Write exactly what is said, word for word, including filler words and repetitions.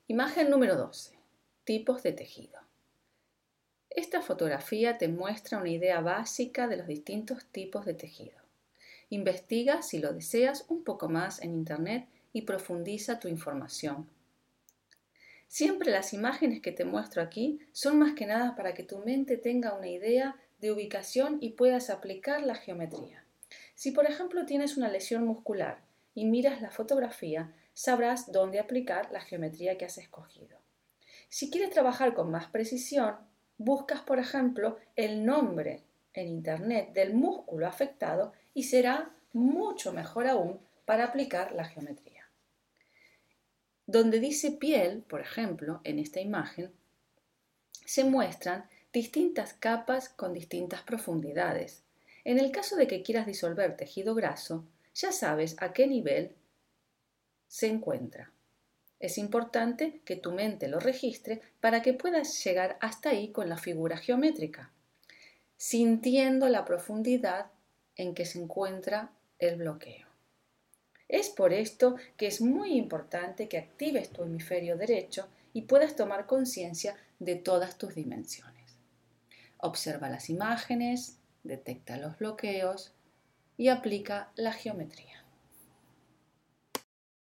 Imagen número doce. Tipos de tejido. Esta fotografía te muestra una idea básica de los distintos tipos de tejido. Investiga, si lo deseas, un poco más en Internet y profundiza tu información. Siempre las imágenes que te muestro aquí son más que nada para que tu mente tenga una idea de ubicación y puedas aplicar la geometría. Si por ejemplo tienes una lesión muscular y miras la fotografía, sabrás dónde aplicar la geometría que has escogido. Si quieres trabajar con más precisión, buscas por ejemplo el nombre en Internet del músculo afectado y será mucho mejor aún para aplicar la geometría. Donde dice piel, por ejemplo, en esta imagen, se muestran distintas capas con distintas profundidades. En el caso de que quieras disolver tejido graso, ya sabes a qué nivel se encuentra. Es importante que tu mente lo registre para que puedas llegar hasta ahí con la figura geométrica, sintiendo la profundidad en que se encuentra el bloqueo. Es por esto que es muy importante que actives tu hemisferio derecho y puedas tomar conciencia de todas tus dimensiones. Observa las imágenes, detecta los bloqueos y aplica la geometría.